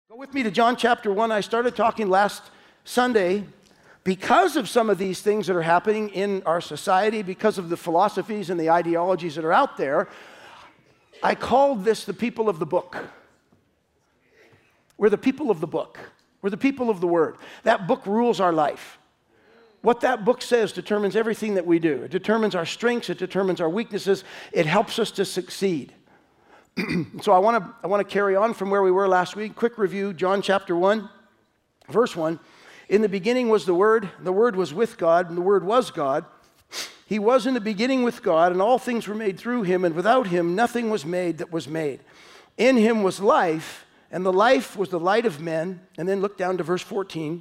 Go with me to John chapter 1. I started talking last Sunday because of some of these things that are happening in our society, because of the philosophies and the ideologies that are out there. I called this the people of the book. We're the people of the book. We're the people of the Word. That book rules our life. What that book says determines everything that we do. It determines our strengths. It determines our weaknesses. It helps us to succeed. So I want to carry on from where we were last week. Quick review, John chapter 1, verse 1. In the beginning was the Word was with God, and the Word was God. He was in the beginning with God, and all things were made through him, and without him nothing was made that was made. In him was life, and the life was the light of men. And then look down to verse 14.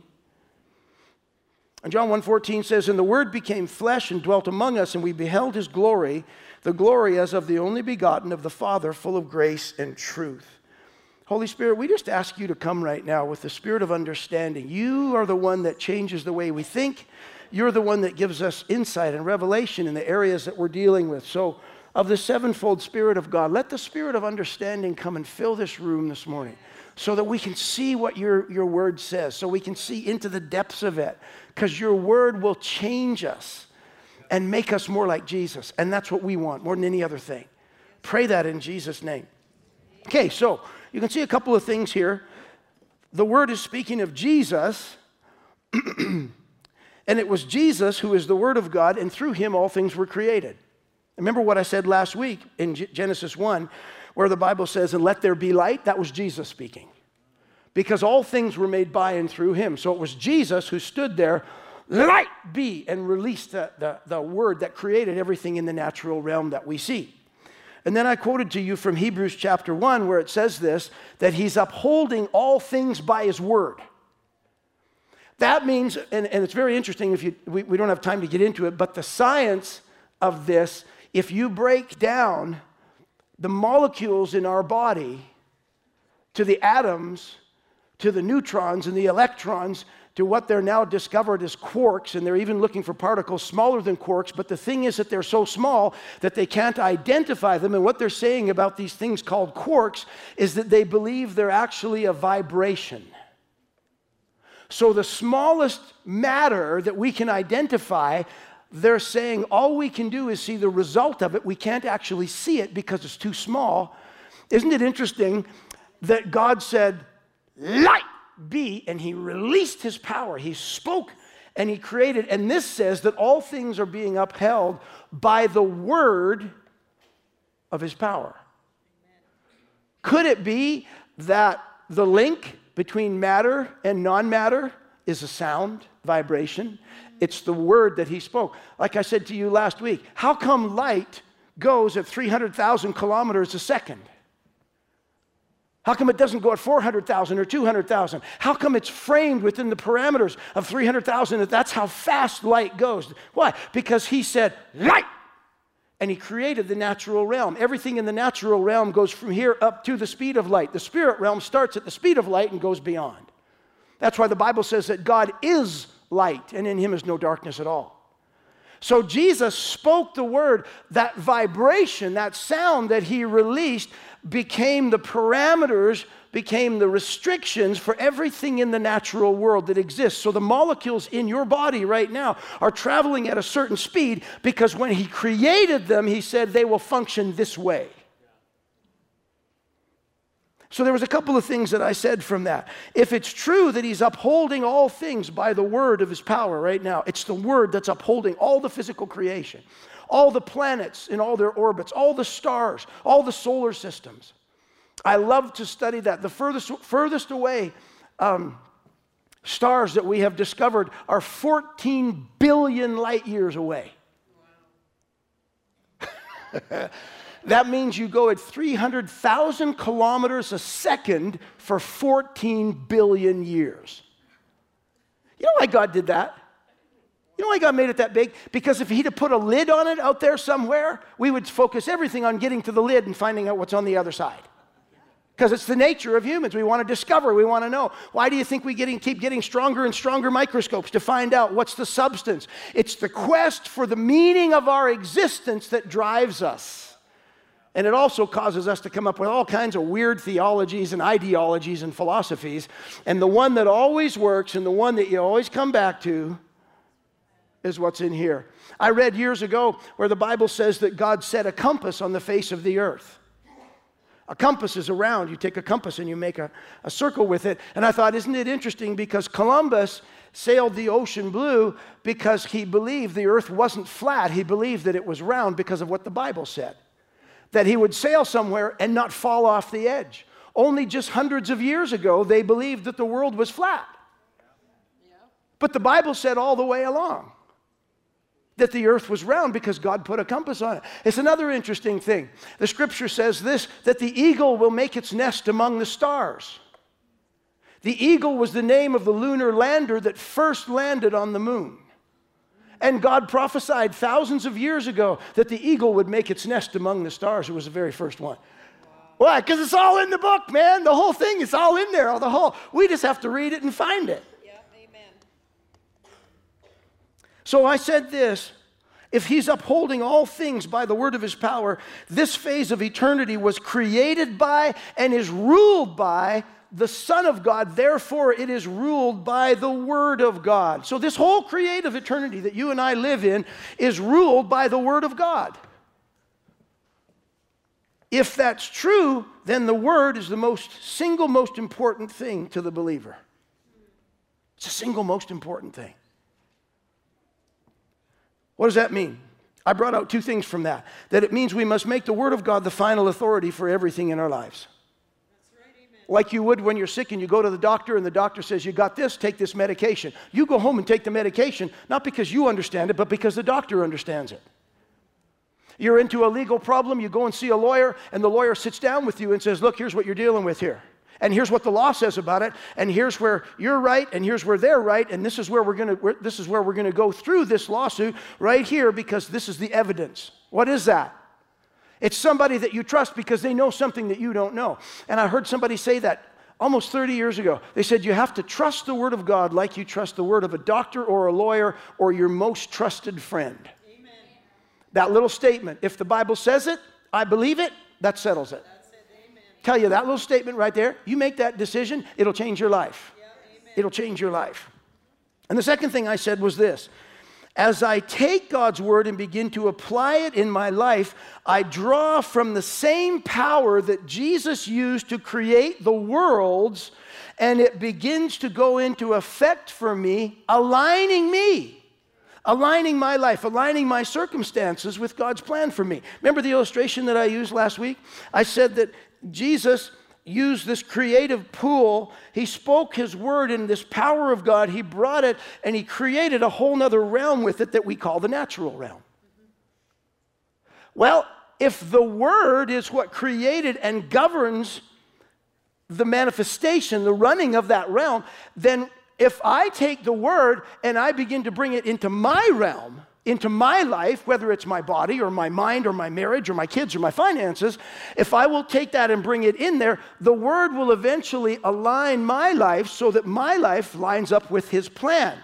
And John 1:14 says, and the Word became flesh and dwelt among us, and we beheld his glory, the glory as of the only begotten of the Father, full of grace and truth. Holy Spirit, we just ask you to come right now with the spirit of understanding. You are the one that changes the way we think. You're the one that gives us insight and revelation in the areas that we're dealing with. So, of the sevenfold Spirit of God, let the spirit of understanding come and fill this room this morning so that we can see what your word says, so we can see into the depths of it, because your word will change us and make us more like Jesus. And that's what we want more than any other thing. Pray that in Jesus' name. Okay, so you can see a couple of things here. The word is speaking of Jesus, and it was Jesus who is the Word of God, and through him all things were created. Remember what I said last week in Genesis 1, where the Bible says, and let there be light? That was Jesus speaking. Because all things were made by and through him. So it was Jesus who stood there, light be, and released the word that created everything in the natural realm that we see. And then I quoted to you from Hebrews chapter 1, where it says this, that he's upholding all things by his word. That means, and it's very interesting, we don't have time to get into it, but the science of this, if you break down the molecules in our body to the atoms, to the neutrons and the electrons, to what they're now discovered as quarks, and they're even looking for particles smaller than quarks, but the thing is that they're so small that they can't identify them, and what they're saying about these things called quarks is that they believe they're actually a vibration. So the smallest matter that we can identify, they're saying all we can do is see the result of it. We can't actually see it because it's too small. Isn't it interesting that God said, light be, and he released his power. He spoke and he created. And this says that all things are being upheld by the word of his power. Could it be that the link between matter and non-matter is a sound, vibration? It's the word that he spoke. Like I said to you last week, how come light goes at 300,000 kilometers a second? How come it doesn't go at 400,000 or 200,000? How come it's framed within the parameters of 300,000? That's how fast light goes. Why? Because he said, light! And he created the natural realm. Everything in the natural realm goes from here up to the speed of light. The spirit realm starts at the speed of light and goes beyond. That's why the Bible says that God is light, and in him is no darkness at all. So Jesus spoke the word. That vibration, that sound that he released became the parameters, became the restrictions for everything in the natural world that exists. So the molecules in your body right now are traveling at a certain speed because when he created them, he said they will function this way. So there was a couple of things that I said from that. If it's true that he's upholding all things by the word of his power right now, it's the word that's upholding all the physical creation, all the planets in all their orbits, all the stars, all the solar systems. I love to study that. The furthest away stars that we have discovered are 14 billion light years away. That means you go at 300,000 kilometers a second for 14 billion years. You know why God did that? You know why God made it that big? Because if he'd have put a lid on it out there somewhere, we would focus everything on getting to the lid and finding out what's on the other side. Because it's the nature of humans. We want to discover. We want to know. Why do you think we keep getting stronger and stronger microscopes to find out what's the substance? It's the quest for the meaning of our existence that drives us. And it also causes us to come up with all kinds of weird theologies and ideologies and philosophies. And the one that always works and the one that you always come back to is what's in here. I read years ago where the Bible says that God set a compass on the face of the earth. A compass is around. You take a compass and you make a circle with it. And I thought, isn't it interesting? Because Columbus sailed the ocean blue because he believed the earth wasn't flat. He believed that it was round because of what the Bible said. That he would sail somewhere and not fall off the edge. Only just hundreds of years ago, they believed that the world was flat. But the Bible said all the way along that the earth was round because God put a compass on it. It's another interesting thing. The scripture says this, that the eagle will make its nest among the stars. The eagle was the name of the lunar lander that first landed on the moon. And God prophesied thousands of years ago that the eagle would make its nest among the stars. It was the very first one. Why? Because it's all in the book, man. The whole thing is all in there. We just have to read it and find it. So I said this, if he's upholding all things by the word of his power, this phase of eternity was created by and is ruled by the Son of God. Therefore, it is ruled by the Word of God. So this whole creative eternity that you and I live in is ruled by the Word of God. If that's true, then the Word is the single most important thing to the believer. It's the single most important thing. What does that mean? I brought out two things from that. That it means we must make the Word of God the final authority for everything in our lives. Like you would when you're sick and you go to the doctor and the doctor says, you got this, take this medication. You go home and take the medication, not because you understand it, but because the doctor understands it. You're into a legal problem, you go and see a lawyer, and the lawyer sits down with you and says, look, here's what you're dealing with here. And here's what the law says about it, and here's where you're right, and here's where they're right, and this is where we're going to go through this lawsuit right here because this is the evidence. What is that? It's somebody that you trust because they know something that you don't know. And I heard somebody say that almost 30 years ago. They said you have to trust the Word of God like you trust the word of a doctor or a lawyer or your most trusted friend. Amen. That little statement, if the Bible says it, I believe it, that settles it. That's it. Amen. Tell you that little statement right there, you make that decision, it'll change your life. Yeah, it'll change your life. And the second thing I said was this. As I take God's word and begin to apply it in my life, I draw from the same power that Jesus used to create the worlds, and it begins to go into effect for me, aligning my life, aligning my circumstances with God's plan for me. Remember the illustration that I used last week? I said that Jesus used this creative pool. He spoke his word in this power of God. He brought it and he created a whole nother realm with it that we call the natural realm. Well, if the word is what created and governs the manifestation, the running of that realm, then if I take the word and I begin to bring it into my realm, into my life, whether it's my body or my mind or my marriage or my kids or my finances, if I will take that and bring it in there, the word will eventually align my life so that my life lines up with his plan.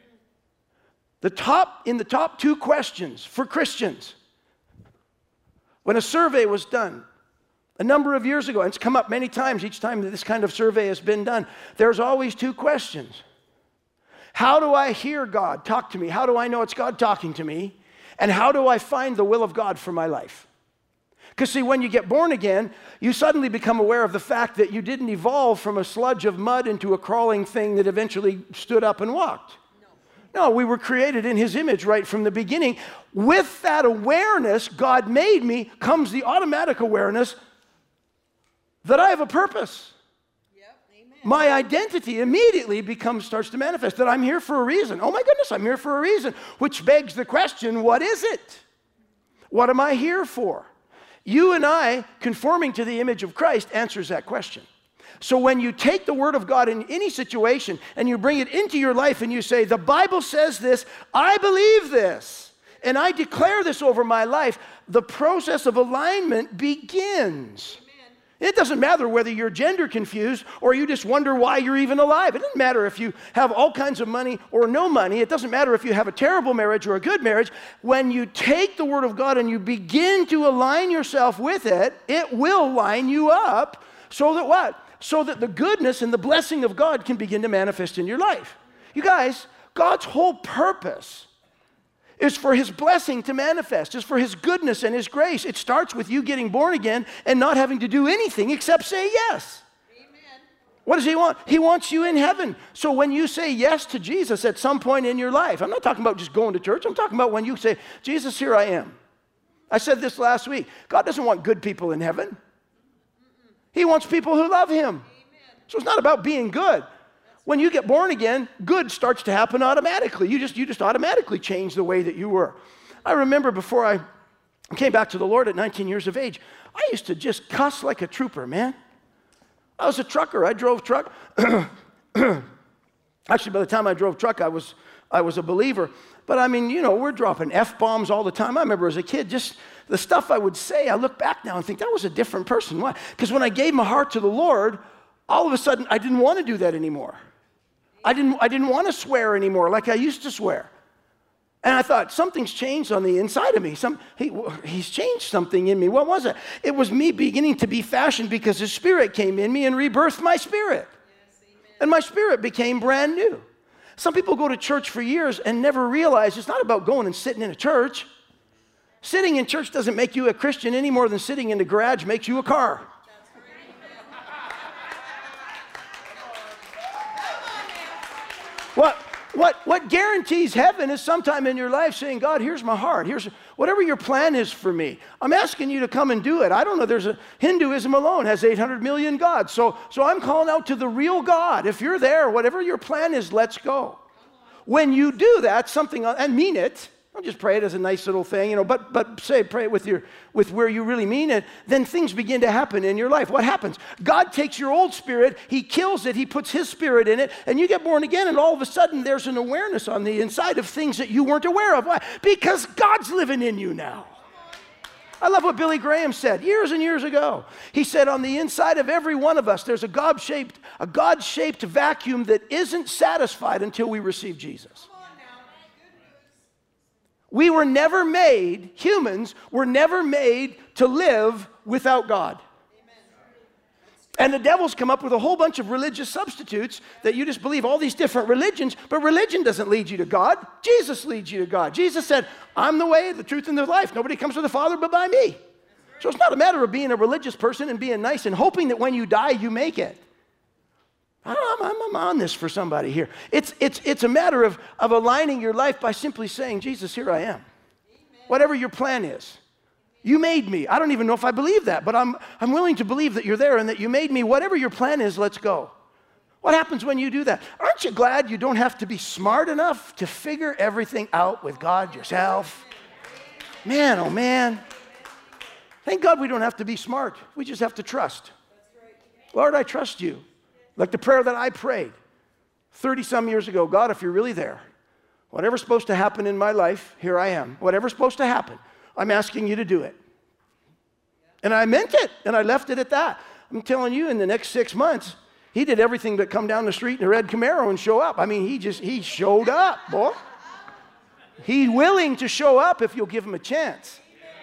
In the top two questions for Christians, when a survey was done a number of years ago, and it's come up many times each time that this kind of survey has been done, there's always two questions. How do I hear God talk to me? How do I know it's God talking to me? And how do I find the will of God for my life? Because see, when you get born again, you suddenly become aware of the fact that you didn't evolve from a sludge of mud into a crawling thing that eventually stood up and walked. No, we were created in his image right from the beginning. With that awareness, God made me, comes the automatic awareness that I have a purpose. My identity immediately starts to manifest, that I'm here for a reason. Oh my goodness, I'm here for a reason. Which begs the question, what is it? What am I here for? You and I, conforming to the image of Christ, answers that question. So when you take the word of God in any situation and you bring it into your life and you say, the Bible says this, I believe this, and I declare this over my life, the process of alignment begins. It doesn't matter whether you're gender confused or you just wonder why you're even alive. It doesn't matter if you have all kinds of money or no money. It doesn't matter if you have a terrible marriage or a good marriage. When you take the Word of God and you begin to align yourself with it, it will line you up so that what? So that the goodness and the blessing of God can begin to manifest in your life. You guys, God's whole purpose is for His blessing to manifest, is for His goodness and His grace. It starts with you getting born again and not having to do anything except say yes. Amen. What does He want? He wants you in heaven. So when you say yes to Jesus at some point in your life, I'm not talking about just going to church. I'm talking about when you say, Jesus, here I am. I said this last week. God doesn't want good people in heaven. He wants people who love Him. Amen. So it's not about being good. When you get born again, good starts to happen automatically. You just automatically change the way that you were. I remember before I came back to the Lord at 19 years of age, I used to just cuss like a trooper, man. I was a trucker. I drove truck. Actually, by the time I drove truck, I was a believer. But I mean, you know, we're dropping F-bombs all the time. I remember as a kid, just the stuff I would say, I look back now and think that was a different person. Why? Because when I gave my heart to the Lord, all of a sudden, I didn't want to do that anymore. I didn't want to swear anymore like I used to swear. And I thought, something's changed on the inside of me. He's changed something in me. What was it? It was me beginning to be fashioned because His Spirit came in me and rebirthed my spirit. Yes, and my spirit became brand new. Some people go to church for years and never realize it's not about going and sitting in a church. Sitting in church doesn't make you a Christian any more than sitting in the garage makes you a car. What guarantees heaven is sometime in your life saying, God, here's my heart. Here's whatever your plan is for me. I'm asking you to come and do it. I don't know. There's Hinduism alone has 800 million gods. So I'm calling out to the real God. If you're there, whatever your plan is, let's go. When you do that, and mean it. Don't just pray it as a nice little thing, you know, but pray it with where you really mean it, then things begin to happen in your life. What happens? God takes your old spirit, He kills it, He puts His Spirit in it, and you get born again, and all of a sudden there's an awareness on the inside of things that you weren't aware of. Why? Because God's living in you now. I love what Billy Graham said years and years ago. He said, on the inside of every one of us, there's a God-shaped vacuum that isn't satisfied until we receive Jesus. We were never made, humans were never made to live without God. And the devil's come up with a whole bunch of religious substitutes that you just believe all these different religions, but religion doesn't lead you to God. Jesus leads you to God. Jesus said, I'm the way, the truth, and the life. Nobody comes to the Father but by me. So it's not a matter of being a religious person and being nice and hoping that when you die, you make it. I'm on this for somebody here. It's a matter of aligning your life by simply saying, Jesus, here I am. Amen. Whatever your plan is. You made me. I don't even know if I believe that, but I'm willing to believe that you're there and that you made me. Whatever your plan is, let's go. What happens when you do that? Aren't you glad you don't have to be smart enough to figure everything out with God yourself? Man, oh man. Thank God we don't have to be smart. We just have to trust. Lord, I trust you. Like the prayer that I prayed 30-some years ago, God, if you're really there, whatever's supposed to happen in my life, here I am. Whatever's supposed to happen, I'm asking you to do it. And I meant it, and I left it at that. I'm telling you, in the next 6 months, he did everything but come down the street in a red Camaro and show up. I mean, he showed up, boy. He's willing to show up if you'll give him a chance.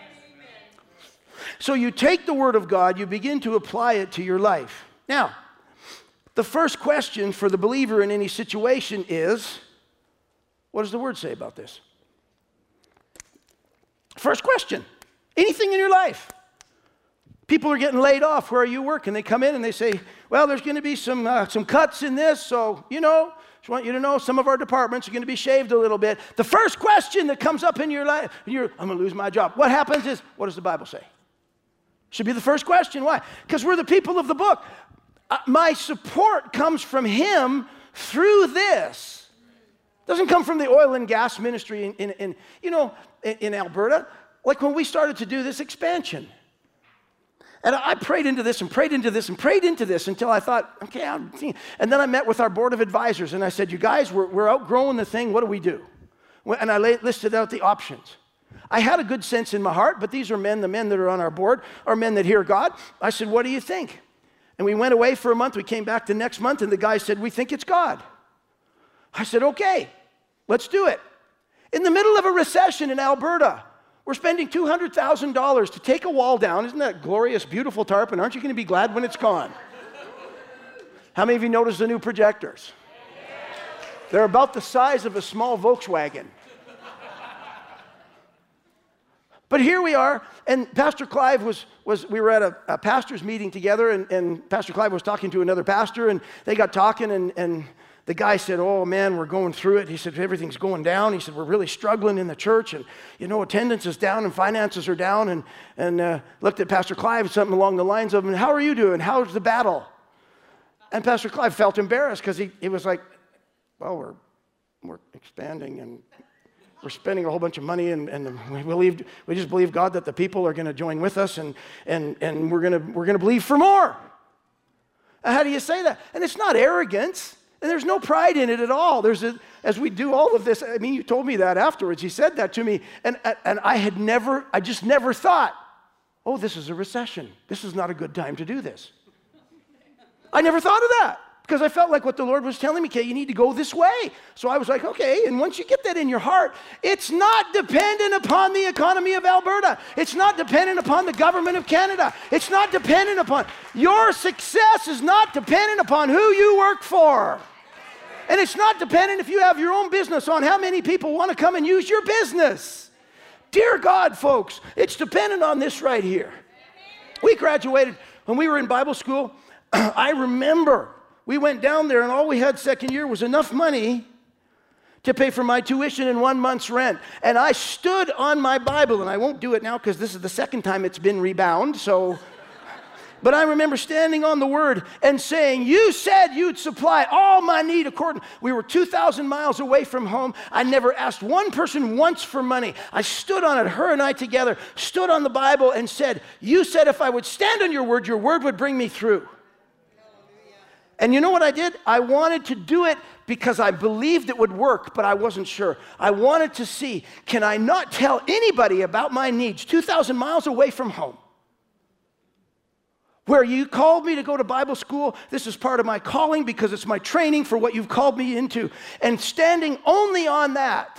So you take the Word of God, you begin to apply it to your life. Now, the first question for the believer in any situation is, what does the Word say about this? First question, anything in your life. People are getting laid off. Where are you working? They come in and they say, well, there's going to be some cuts in this, so, you know, just want you to know some of our departments are going to be shaved a little bit. The first question that comes up in your life, I'm going to lose my job. What happens is, what does the Bible say? Should be the first question. Why? Because we're the people of the book. My support comes from Him through this. It doesn't come from the oil and gas ministry in Alberta. Like when we started to do this expansion. And I prayed into this and prayed into this and prayed into this until I thought, okay, and then I met with our board of advisors and I said, you guys, we're outgrowing the thing. What do we do? And I listed out the options. I had a good sense in my heart, but these are men, the men that are on our board are men that hear God. I said, what do you think? And we went away for a month. We came back the next month, and the guy said, we think it's God. I said, okay, let's do it. In the middle of a recession in Alberta, we're spending $200,000 to take a wall down. Isn't that glorious, beautiful tarpon? Aren't you going to be glad when it's gone? How many of you noticed the new projectors? They're about the size of a small Volkswagen. But here we are, and Pastor Clive we were at a pastor's meeting together, and Pastor Clive was talking to another pastor, and they got talking, and the guy said, oh man, we're going through it. He said, everything's going down. He said, we're really struggling in the church, and attendance is down and finances are down, and looked at Pastor Clive, something along the lines of, how are you doing? How's the battle? And Pastor Clive felt embarrassed because he was like, well, we're expanding, and we're spending a whole bunch of money, and we just believe, God, that the people are going to join with us, and we're going to believe for more. How do you say that? And it's not arrogance, and there's no pride in it at all. As we do all of this, I mean, you told me that afterwards. You said that to me, and I just never thought, oh, this is a recession. This is not a good time to do this. I never thought of that. Because I felt like what the Lord was telling me, okay, you need to go this way. So I was like, okay, and once you get that in your heart, it's not dependent upon the economy of Alberta. It's not dependent upon the government of Canada. It's not dependent upon, your success is not dependent upon who you work for. And it's not dependent if you have your own business on how many people want to come and use your business. Dear God, folks, it's dependent on this right here. We graduated, when we were in Bible school, I remember we went down there, and all we had second year was enough money to pay for my tuition and 1 month's rent. And I stood on my Bible, and I won't do it now because this is the second time it's been rebound. But I remember standing on the Word and saying, you said you'd supply all my need according. We were 2,000 miles away from home. I never asked one person once for money. I stood on it, her and I together, stood on the Bible and said, you said if I would stand on your word would bring me through. And you know what I did? I wanted to do it because I believed it would work, but I wasn't sure. I wanted to see, can I not tell anybody about my needs 2,000 miles away from home? Where you called me to go to Bible school, this is part of my calling because it's my training for what you've called me into. And standing only on that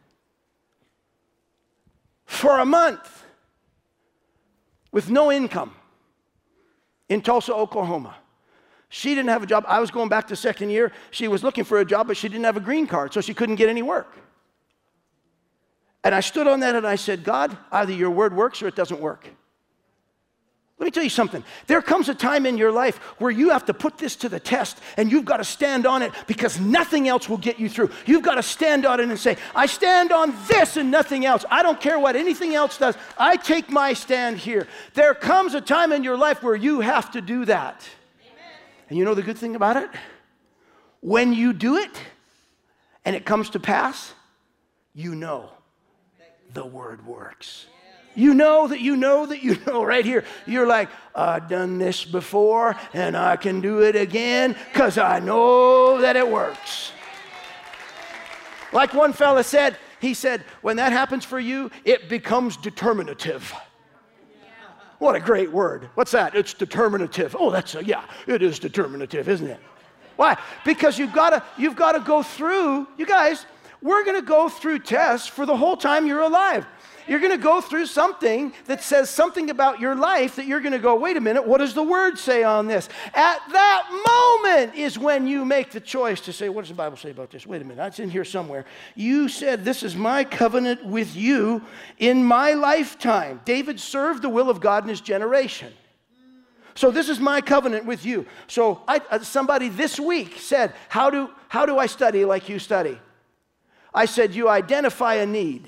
for a month with no income in Tulsa, Oklahoma. She didn't have a job. I was going back to second year. She was looking for a job, but she didn't have a green card, so she couldn't get any work. And I stood on that and I said, God, either your word works or it doesn't work. Let me tell you something. There comes a time in your life where you have to put this to the test, and you've got to stand on it because nothing else will get you through. You've got to stand on it and say, I stand on this and nothing else. I don't care what anything else does. I take my stand here. There comes a time in your life where you have to do that. And you know the good thing about it? When you do it and it comes to pass, you know the word works. You know right here. You're like, I've done this before and I can do it again because I know that it works. Like one fella said, he said, when that happens for you, it becomes determinative. What a great word. What's that? It's determinative. Oh, it is determinative, isn't it? Why? Because you've got to go through, you guys, we're going to go through tests for the whole time you're alive. You're going to go through something that says something about your life that you're going to go, wait a minute, what does the word say on this? At that moment is when you make the choice to say, what does the Bible say about this? Wait a minute, that's in here somewhere. You said, this is my covenant with you in my lifetime. David served the will of God in his generation. So this is my covenant with you. So somebody this week said, how do I study like you study? I said, you identify a need.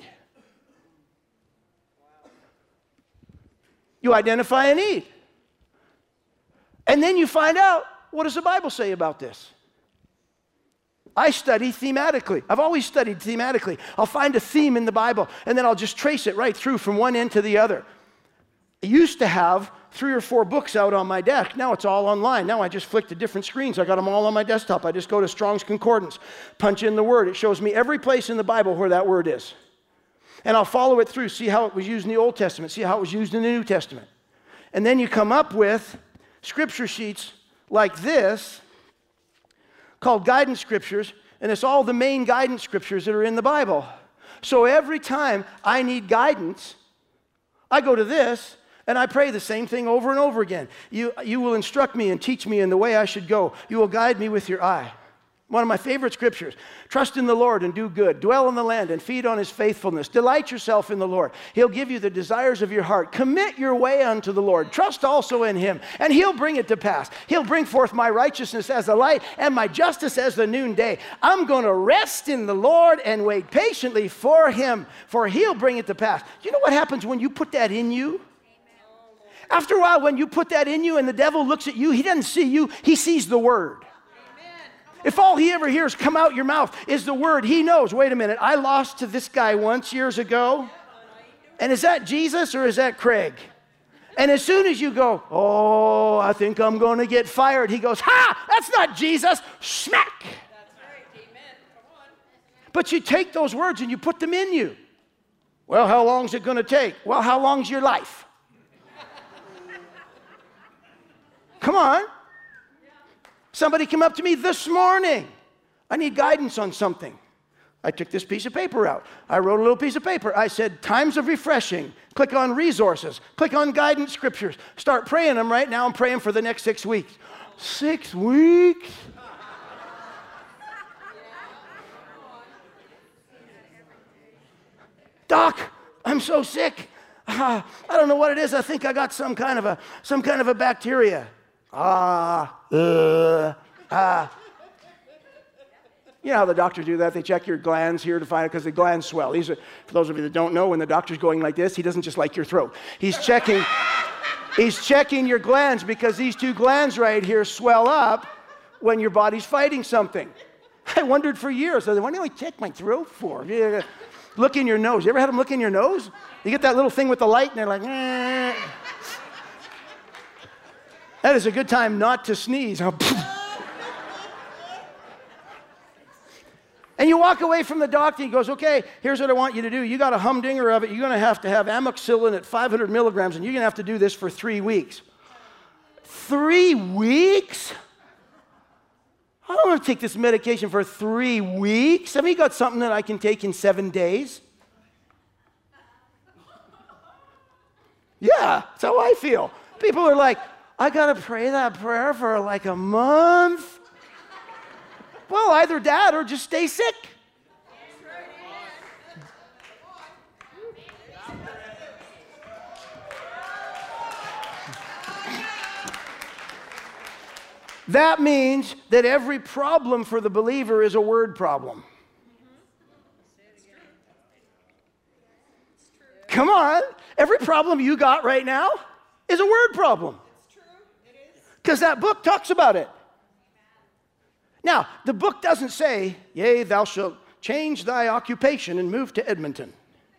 You identify a need. And then you find out, what does the Bible say about this? I study thematically. I've always studied thematically. I'll find a theme in the Bible, and then I'll just trace it right through from one end to the other. I used to have 3 or 4 books out on my desk. Now it's all online. Now I just flick to different screens. I got them all on my desktop. I just go to Strong's Concordance, punch in the word. It shows me every place in the Bible where that word is. And I'll follow it through, see how it was used in the Old Testament, see how it was used in the New Testament. And then you come up with scripture sheets like this called guidance scriptures, and it's all the main guidance scriptures that are in the Bible. So every time I need guidance, I go to this and I pray the same thing over and over again. You will instruct me and teach me in the way I should go. You will guide me with your eye. One of my favorite scriptures. Trust in the Lord and do good. Dwell in the land and feed on his faithfulness. Delight yourself in the Lord. He'll give you the desires of your heart. Commit your way unto the Lord. Trust also in him, and he'll bring it to pass. He'll bring forth my righteousness as the light and my justice as the noonday. I'm going to rest in the Lord and wait patiently for him, for he'll bring it to pass. You know what happens when you put that in you? After a while, when you put that in you and the devil looks at you, he doesn't see you, he sees the word. If all he ever hears come out your mouth is the word, he knows, wait a minute, I lost to this guy once years ago. And is that Jesus or is that Craig? And as soon as you go, oh, I think I'm going to get fired, he goes, ha, that's not Jesus, smack. That's right, amen, come on. But you take those words and you put them in you. Well, how long is it going to take? Well, how long's your life? Come on. Somebody came up to me this morning. I need guidance on something. I took this piece of paper out. I wrote a little piece of paper. I said, times of refreshing. Click on resources. Click on guidance scriptures. Start praying them right now. I'm praying for the next 6 weeks. 6 weeks? Doc, I'm so sick. I don't know what it is. I think I got some kind of a bacteria. You know how the doctors do that? They check your glands here to find it because the glands swell. For those of you that don't know, when the doctor's going like this, he doesn't just like your throat. He's checking your glands because these two glands right here swell up when your body's fighting something. I wondered for years, what do I check my throat for? Look in your nose. You ever had them look in your nose? You get that little thing with the light and they're like, eh. That is a good time not to sneeze. And you walk away from the doctor, he goes, okay, here's what I want you to do. You got a humdinger of it. You're going to have amoxicillin at 500 milligrams, and you're going to have to do this for 3 weeks. 3 weeks? I don't want to take this medication for 3 weeks. Have you got something that I can take in 7 days? Yeah, that's how I feel. People are like, I got to pray that prayer for like a month. Well, either that or just stay sick. That means that every problem for the believer is a word problem. Come on. Every problem you got right now is a word problem. Because that book talks about it. Now, the book doesn't say, yea, thou shalt change thy occupation and move to Edmonton.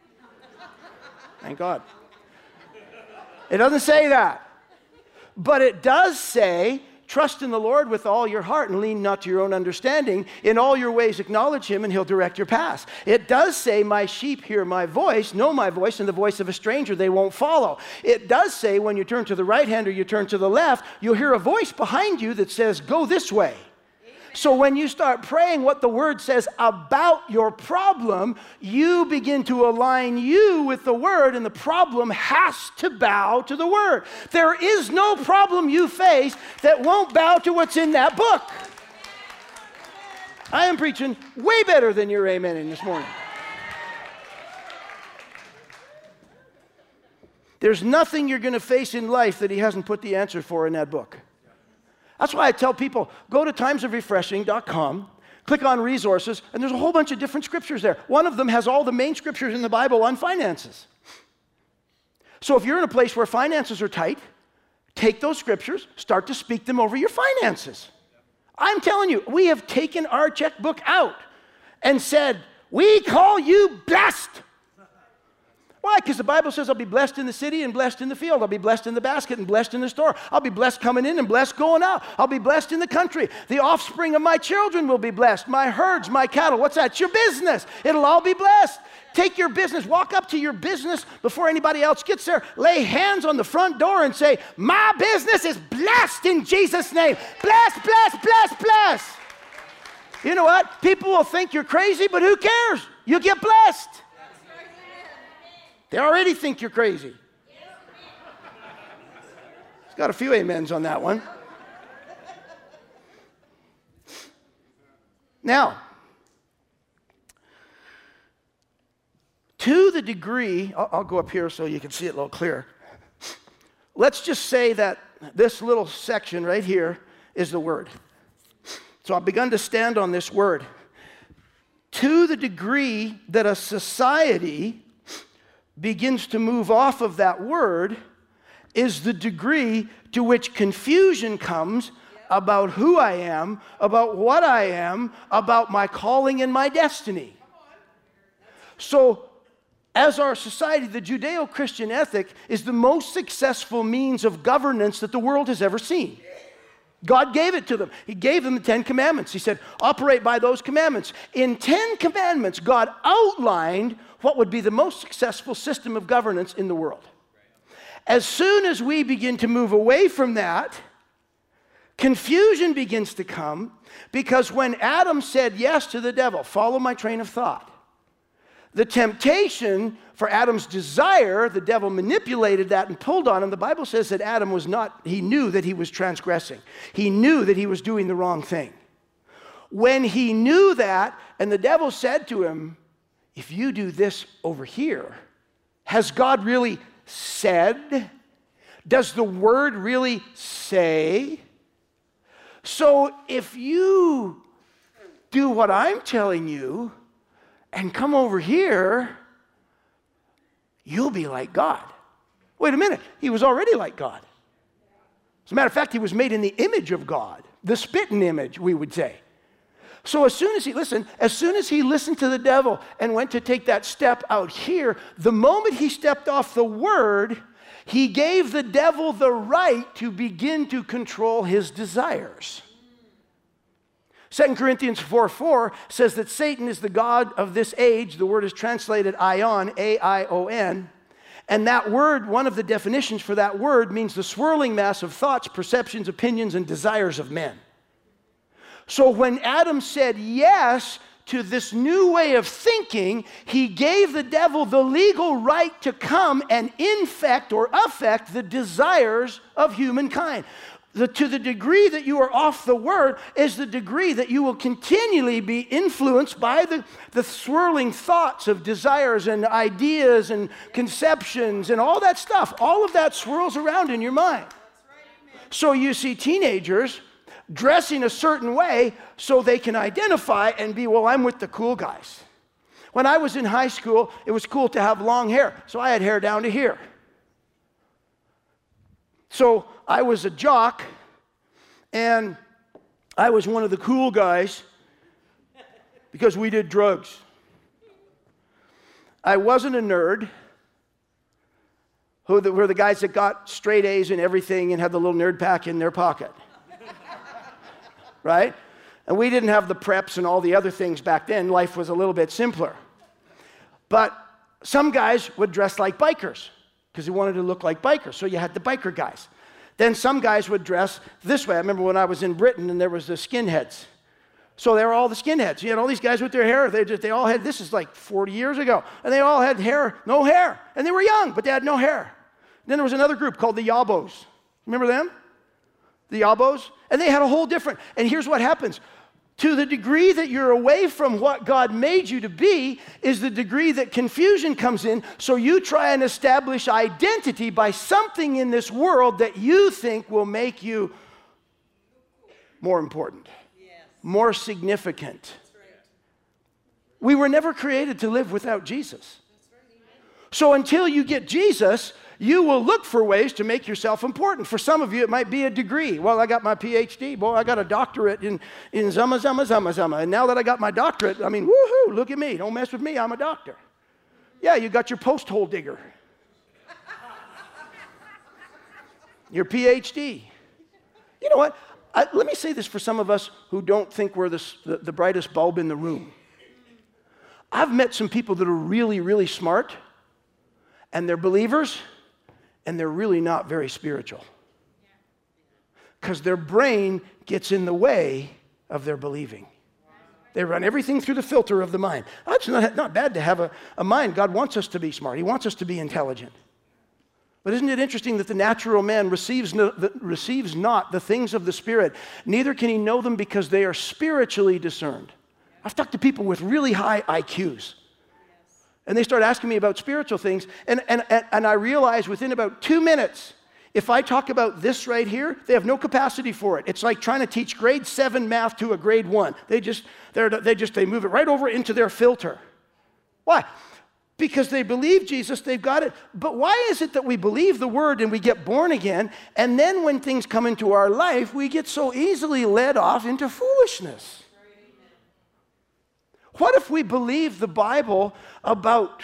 Thank God. It doesn't say that. But it does say, trust in the Lord with all your heart and lean not to your own understanding. In all your ways acknowledge him and he'll direct your paths. It does say, my sheep hear my voice, know my voice, and the voice of a stranger they won't follow. It does say when you turn to the right hand or you turn to the left, you'll hear a voice behind you that says, go this way. So when you start praying what the word says about your problem, you begin to align you with the word, and the problem has to bow to the word. There is no problem you face that won't bow to what's in that book. I am preaching way better than your amen this morning. There's nothing you're going to face in life that he hasn't put the answer for in that book. That's why I tell people, go to timesofrefreshing.com, click on resources, and there's a whole bunch of different scriptures there. One of them has all the main scriptures in the Bible on finances. So if you're in a place where finances are tight, take those scriptures, start to speak them over your finances. I'm telling you, we have taken our checkbook out and said, we call you blessed. Why? Because the Bible says I'll be blessed in the city and blessed in the field. I'll be blessed in the basket and blessed in the store. I'll be blessed coming in and blessed going out. I'll be blessed in the country. The offspring of my children will be blessed. My herds, my cattle. What's that? It's your business. It'll all be blessed. Take your business, walk up to your business before anybody else gets there, lay hands on the front door and say, my business is blessed in Jesus' name. Bless, bless, bless, bless. You know what? People will think you're crazy, but who cares? You get blessed. They already think you're crazy. It's got a few amens on that one. Now, to the degree, I'll go up here so you can see it a little clearer. Let's just say that this little section right here is the word. So I've begun to stand on this word. To the degree that a society begins to move off of that word is the degree to which confusion comes about who I am, about what I am, about my calling and my destiny. So, as our society, the Judeo-Christian ethic is the most successful means of governance that the world has ever seen. God gave it to them. He gave them the 10 commandments. He said, operate by those commandments. In 10 commandments, God outlined what would be the most successful system of governance in the world. As soon as we begin to move away from that, confusion begins to come, because when Adam said yes to the devil, follow my train of thought, the temptation for Adam's desire, the devil manipulated that and pulled on him. The Bible says that Adam was not, he knew that he was transgressing. He knew that he was doing the wrong thing. When he knew that, and the devil said to him, if you do this over here, has God really said? Does the word really say? So if you do what I'm telling you and come over here, you'll be like God. Wait a minute, he was already like God. As a matter of fact, he was made in the image of God, the spitting image, we would say. So as soon as he listened to the devil and went to take that step out here, the moment he stepped off the word, he gave the devil the right to begin to control his desires. 2 Corinthians 4:4 says that Satan is the god of this age. The word is translated aion, A-I-O-N. And that word, one of the definitions for that word, means the swirling mass of thoughts, perceptions, opinions, and desires of men. So when Adam said yes to this new way of thinking, he gave the devil the legal right to come and infect or affect the desires of humankind. To the degree that you are off the word is the degree that you will continually be influenced by the swirling thoughts of desires and ideas and conceptions and all that stuff. All of that swirls around in your mind. So you see teenagers dressing a certain way so they can identify and be, well, I'm with the cool guys. When I was in high school, it was cool to have long hair, so I had hair down to here. So I was a jock, and I was one of the cool guys because we did drugs. I wasn't a nerd, who were the guys that got straight A's in everything and had the little nerd pack in their pocket. Right? And we didn't have the preps and all the other things back then. Life was a little bit simpler. But some guys would dress like bikers because they wanted to look like bikers. So you had the biker guys. Then some guys would dress this way. I remember when I was in Britain and there was the skinheads. So they were all the skinheads. You had all these guys with their hair. They all had, this is like 40 years ago. And they all had hair, no hair. And they were young, but they had no hair. Then there was another group called the Yabos. Remember them? The Yabos? And they had a whole different, and here's what happens. To the degree that you're away from what God made you to be is the degree that confusion comes in, so you try and establish identity by something in this world that you think will make you more important, more significant. We were never created to live without Jesus. So until you get Jesus, you will look for ways to make yourself important. For some of you, it might be a degree. Well, I got my PhD. Boy, I got a doctorate in zama. And now that I got my doctorate, I mean, woohoo, look at me. Don't mess with me. I'm a doctor. Yeah, you got your post hole digger. Your PhD. You know what? Let me say this for some of us who don't think we're the brightest bulb in the room. I've met some people that are really, really smart, and they're believers, and they're really not very spiritual. Because their brain gets in the way of their believing. They run everything through the filter of the mind. It's not bad to have a mind. God wants us to be smart. He wants us to be intelligent. But isn't it interesting that the natural man receives not the things of the Spirit, neither can he know them because they are spiritually discerned. I've talked to people with really high IQs. And they start asking me about spiritual things, and I realize within about 2 minutes, if I talk about this right here, they have no capacity for it. It's like trying to teach grade 7 math to a grade 1. They move it right over into their filter. Why? Because they believe Jesus, they've got it. But why is it that we believe the word and we get born again, and then when things come into our life, we get so easily led off into foolishness? What if we believe the Bible about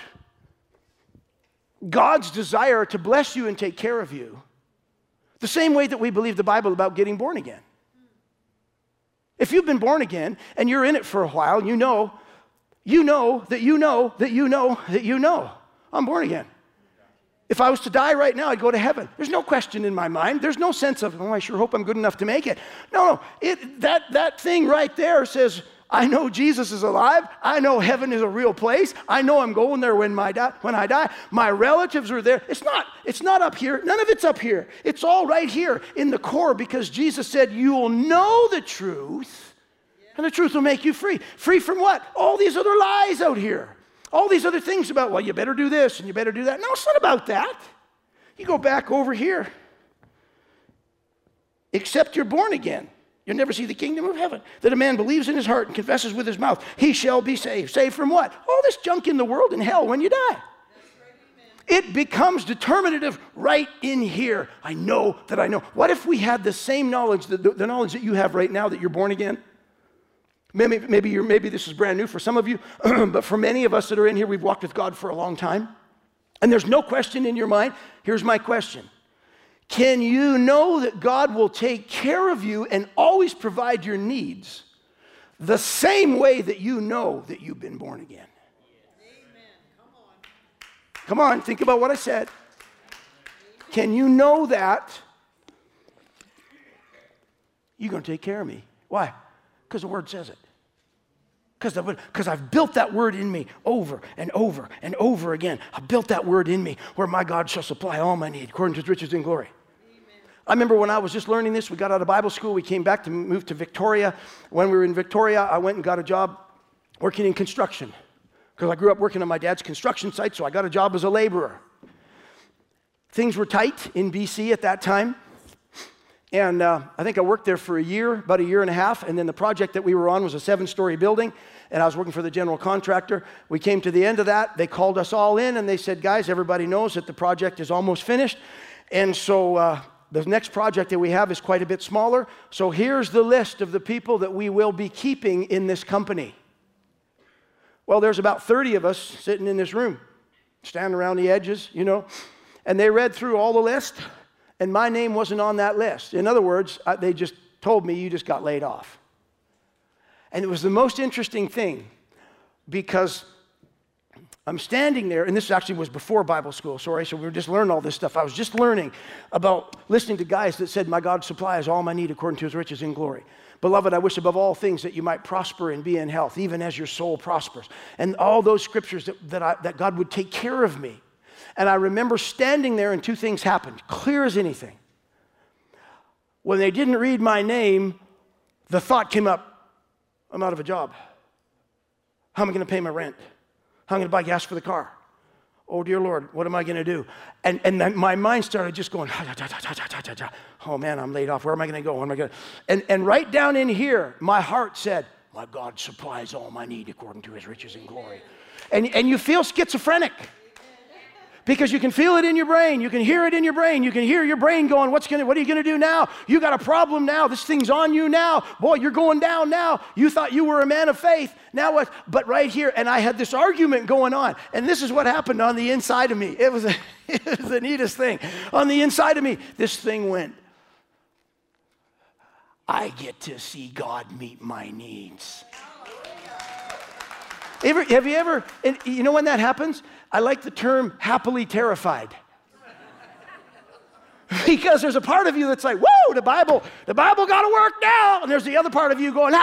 God's desire to bless you and take care of you the same way that we believe the Bible about getting born again? If you've been born again and you're in it for a while, you know I'm born again. If I was to die right now, I'd go to heaven. There's no question in my mind. There's no sense of, I sure hope I'm good enough to make it. No. That thing right there says, I know Jesus is alive. I know heaven is a real place. I know I'm going there when I die. My relatives are there. It's not up here. None of it's up here. It's all right here in the core, because Jesus said, you will know the truth, and the truth will make you free. Free from what? All these other lies out here. All these other things about, well, you better do this and you better do that. No, it's not about that. You go back over here. Except you're born again, you'll never see the kingdom of heaven. That a man believes in his heart and confesses with his mouth, he shall be saved. Saved from what? All this junk in the world and hell when you die. It becomes determinative right in here. I know that I know. What if we had the same knowledge, the knowledge that you have right now that you're born again? Maybe this is brand new for some of you, but for many of us that are in here, we've walked with God for a long time. And there's no question in your mind. Here's my question. Can you know that God will take care of you and always provide your needs the same way that you know that you've been born again? Amen. Come on, think about what I said. Can you know that you're going to take care of me? Why? Because the Word says it. Because I've built that word in me over and over and over again. I've built that word in me where my God shall supply all my need according to his riches and glory. Amen. I remember when I was just learning this, we got out of Bible school, we came back to move to Victoria. When we were in Victoria, I went and got a job working in construction. Because I grew up working on my dad's construction site, so I got a job as a laborer. Things were tight in BC at that time. And I think I worked there for about a year and a half, and then the project that we were on was a 7-story building, and I was working for the general contractor. We came to the end of that. They called us all in, and they said, guys, everybody knows that the project is almost finished, and so the next project that we have is quite a bit smaller, so here's the list of the people that we will be keeping in this company. Well, there's about 30 of us sitting in this room, standing around the edges, and they read through all the list, and my name wasn't on that list. In other words, they just told me, you just got laid off. And it was the most interesting thing, because I'm standing there, and this actually was before Bible school, so we were just learning all this stuff. I was just learning about listening to guys that said, my God supplies all my need according to his riches in glory. Beloved, I wish above all things that you might prosper and be in health, even as your soul prospers. And all those scriptures that God would take care of me. And I remember standing there, and two things happened, clear as anything. When they didn't read my name, the thought came up, I'm out of a job. How am I going to pay my rent? How am I going to buy gas for the car? Oh, dear Lord, what am I going to do? And then my mind started just going, oh, man, I'm laid off. Where am I going to go? Where am I going to? And right down in here, my heart said, my God supplies all my need according to his riches and glory. And you feel schizophrenic. Because you can feel it in your brain. You can hear it in your brain. You can hear your brain going, what are you going to do now? You got a problem now. This thing's on you now. Boy, you're going down now. You thought you were a man of faith. Now what? But right here, and I had this argument going on. And this is what happened on the inside of me. It was the neatest thing. On the inside of me, this thing went, I get to see God meet my needs. Have you ever, and you know when that happens? I like the term happily terrified. Because there's a part of you that's like, whoa, the Bible got to work now. And there's the other part of you going,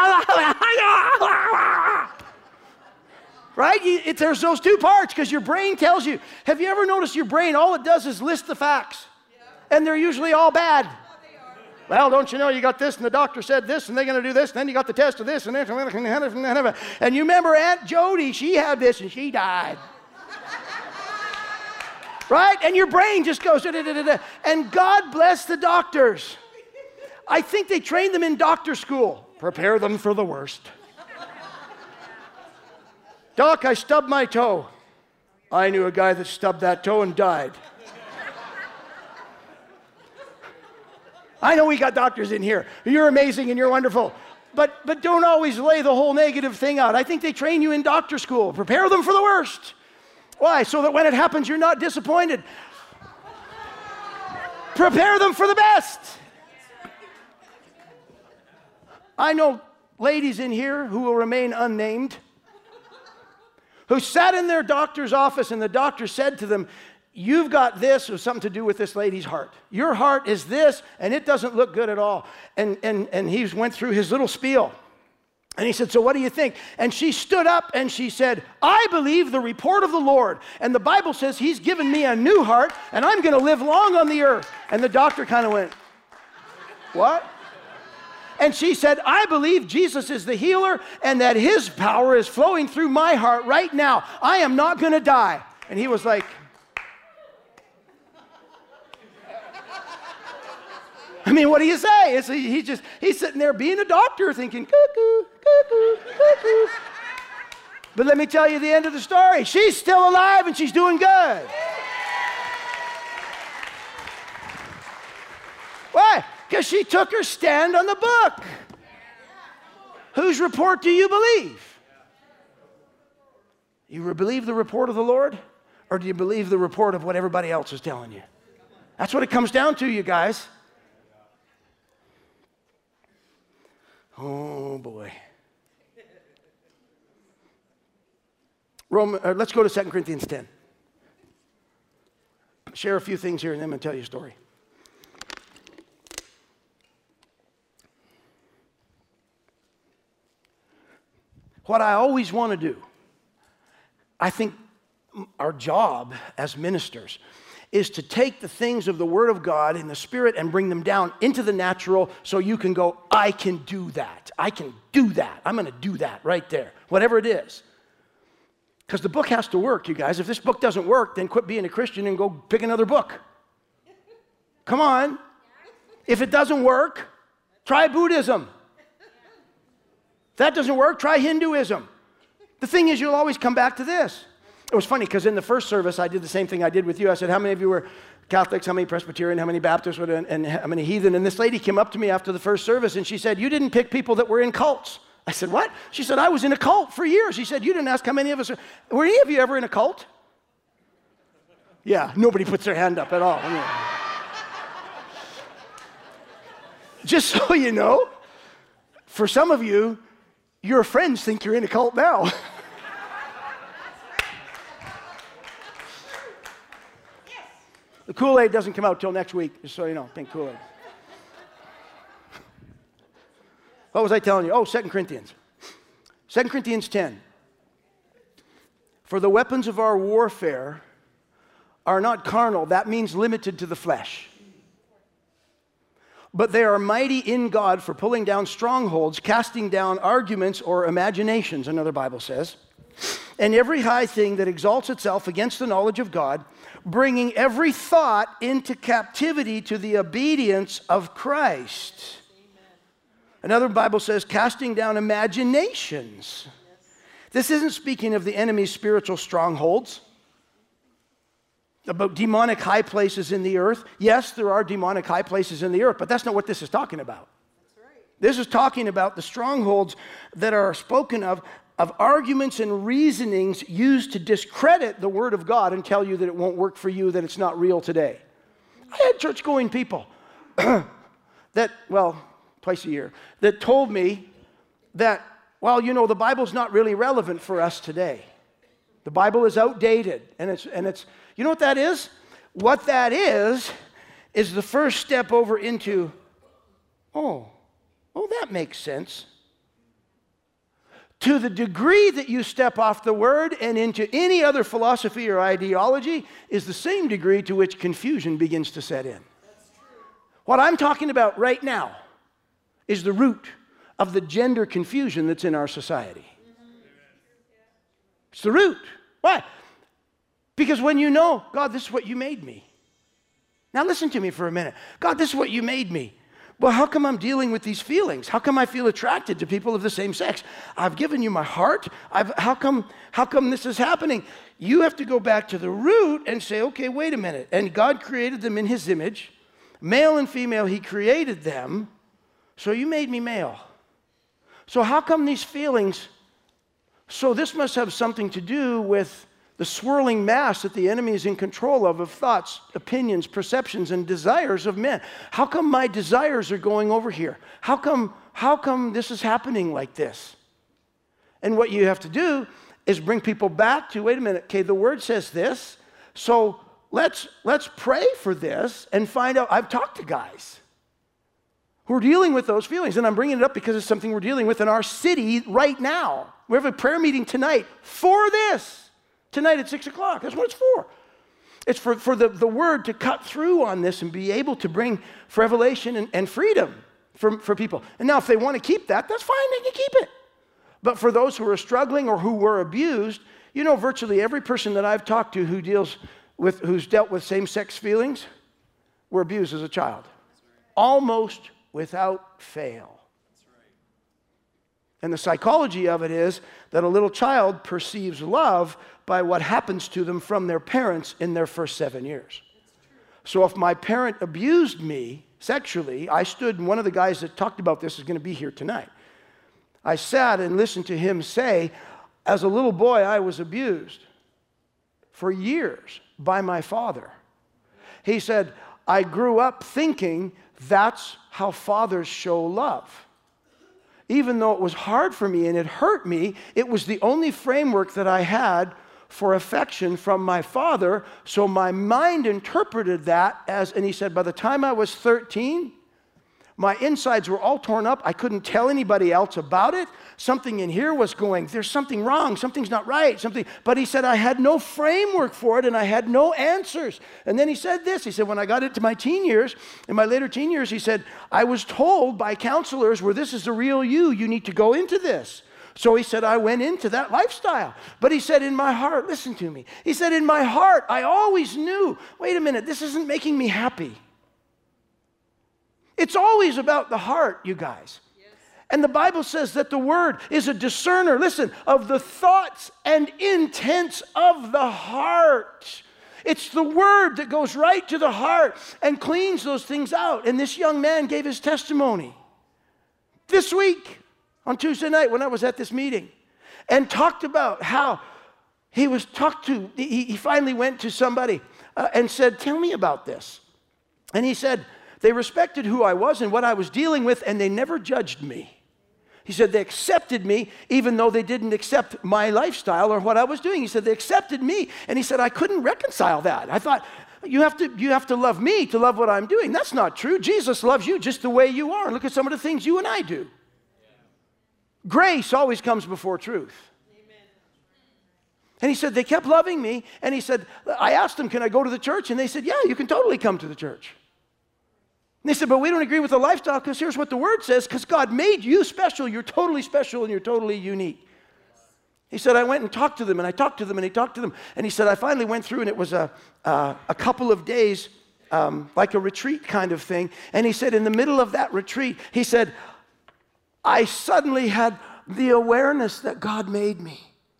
right? There's those two parts because your brain tells you. Have you ever noticed your brain, all it does is list the facts? Yeah. And they're usually all bad. Well, don't you know you got this, and the doctor said this, and they're going to do this, and then you got the test of this, and and you remember Aunt Jody, she had this, and she died. Right? And your brain just goes, da, da, da, da. And God bless the doctors. I think they trained them in doctor school. Prepare them for the worst. Doc, I stubbed my toe. I knew a guy that stubbed that toe and died. I know we got doctors in here. You're amazing and you're wonderful. But don't always lay the whole negative thing out. I think they train you in doctor school. Prepare them for the worst. Why? So that when it happens, you're not disappointed. Prepare them for the best. I know ladies in here who will remain unnamed, who sat in their doctor's office and the doctor said to them, you've got this, or something to do with this lady's heart. Your heart is this, and it doesn't look good at all. And he went through his little spiel. And he said, so what do you think? And she stood up and she said, I believe the report of the Lord. And the Bible says he's given me a new heart, and I'm going to live long on the earth. And the doctor kind of went, what? And she said, I believe Jesus is the healer and that his power is flowing through my heart right now. I am not going to die. And he was like, I mean, what do you say? He's sitting there being a doctor thinking, cuckoo, cuckoo, cuckoo. But let me tell you the end of the story. She's still alive and she's doing good. Why? Because she took her stand on the book. Whose report do you believe? You believe the report of the Lord, or do you believe the report of what everybody else is telling you? That's what it comes down to, you guys. Oh, boy. Let's go to 2 Corinthians 10. Share a few things here, and then I'm going to tell you a story. What I always want to do, I think our job as ministers is to take the things of the Word of God in the Spirit and bring them down into the natural so you can go, I can do that. I can do that. I'm going to do that right there, whatever it is. Because the book has to work, you guys. If this book doesn't work, then quit being a Christian and go pick another book. Come on. If it doesn't work, try Buddhism. If that doesn't work, try Hinduism. The thing is, you'll always come back to this. It was funny because in the first service, I did the same thing I did with you. I said, how many of you were Catholics, how many Presbyterian, how many Baptists, and how many heathen? And this lady came up to me after the first service and she said, you didn't pick people that were in cults. I said, what? She said, I was in a cult for years. She said, you didn't ask how many of us were any of you ever in a cult? Yeah, nobody puts their hand up at all. I mean, just so you know, for some of you, your friends think you're in a cult now. The Kool-Aid doesn't come out till next week, just so you know. Pink Kool-Aid. What was I telling you? Oh, 2 Corinthians. 2 Corinthians 10. For the weapons of our warfare are not carnal. That means limited to the flesh. But they are mighty in God for pulling down strongholds, casting down arguments or imaginations, another Bible says, and every high thing that exalts itself against the knowledge of God, bringing every thought into captivity to the obedience of Christ. Another Bible says, casting down imaginations. This isn't speaking of the enemy's spiritual strongholds. about demonic high places in the earth. Yes, there are demonic high places in the earth, but that's not what this is talking about. That's right. This is talking about the strongholds that are spoken of arguments and reasonings used to discredit the Word of God and tell you that it won't work for you, that it's not real today. I had church-going people that, well, twice a year, that told me that, well, you know, the Bible's not really relevant for us today. The Bible is outdated, and it's, you know what that is? What that is the first step over into, oh, that makes sense. To the degree that you step off the Word and into any other philosophy or ideology is the same degree to which confusion begins to set in. What I'm talking about right now is the root of the gender confusion that's in our society. It's the root. Why? Because when you know, God, this is what you made me. Now listen to me for a minute. God, this is what you made me. Well, how come I'm dealing with these feelings? How come I feel attracted to people of the same sex? I've given you my heart. How come this is happening? You have to go back to the root and say, okay, wait a minute. And God created them in His image. Male and female, He created them. So you made me male. So how come these feelings? So this must have something to do with the swirling mass that the enemy is in control of thoughts, opinions, perceptions, and desires of men. How come my desires are going over here? How come this is happening like this? And what you have to do is bring people back to, wait a minute, okay, the Word says this, so let's pray for this and find out. I've talked to guys who are dealing with those feelings, and I'm bringing it up because it's something we're dealing with in our city right now. We have a prayer meeting tonight for this. Tonight at 6 o'clock. That's what it's for. It's for the Word to cut through on this and be able to bring revelation and freedom for people. And now if they want to keep that, that's fine, they can keep it. But for those who are struggling or who were abused, you know, virtually every person that I've talked to who's dealt with same-sex feelings were abused as a child. Almost without fail. And the psychology of it is that a little child perceives love by what happens to them from their parents in their first 7 years. So if my parent abused me sexually, I stood, and one of the guys that talked about this is going to be here tonight. I sat and listened to him say, as a little boy, I was abused for years by my father. He said, I grew up thinking that's how fathers show love. Even though it was hard for me and it hurt me, it was the only framework that I had for affection from my father, so my mind interpreted that as, and he said, by the time I was 13, my insides were all torn up. I couldn't tell anybody else about it. Something in here was going, there's something wrong, something's not right, but he said I had no framework for it and I had no answers. And then he said this, he said, when I got into my teen years, in my later teen years, he said, I was told by counselors, well, this is the real you need to go into this. So he said, I went into that lifestyle. But he said, in my heart, listen to me. He said, in my heart, I always knew, wait a minute, this isn't making me happy. It's always about the heart, you guys. Yes. And the Bible says that the Word is a discerner, listen, of the thoughts and intents of the heart. It's the Word that goes right to the heart and cleans those things out. And this young man gave his testimony this week on Tuesday night when I was at this meeting and talked about how he was talked to. He finally went to somebody and said, tell me about this. And he said, they respected who I was and what I was dealing with, and they never judged me. He said they accepted me even though they didn't accept my lifestyle or what I was doing. He said they accepted me, and he said I couldn't reconcile that. I thought, you have to love me to love what I'm doing. That's not true. Jesus loves you just the way you are. Look at some of the things you and I do. Grace always comes before truth. And he said they kept loving me, and he said, I asked them, can I go to the church? And they said, yeah, you can totally come to the church. And they said, but we don't agree with the lifestyle because here's what the Word says, because God made you special. You're totally special and you're totally unique. He said, I went and talked to them, and I talked to them, and he talked to them. And he said, I finally went through, and it was a couple of days, like a retreat kind of thing. And he said, in the middle of that retreat, he said, I suddenly had the awareness that God made me.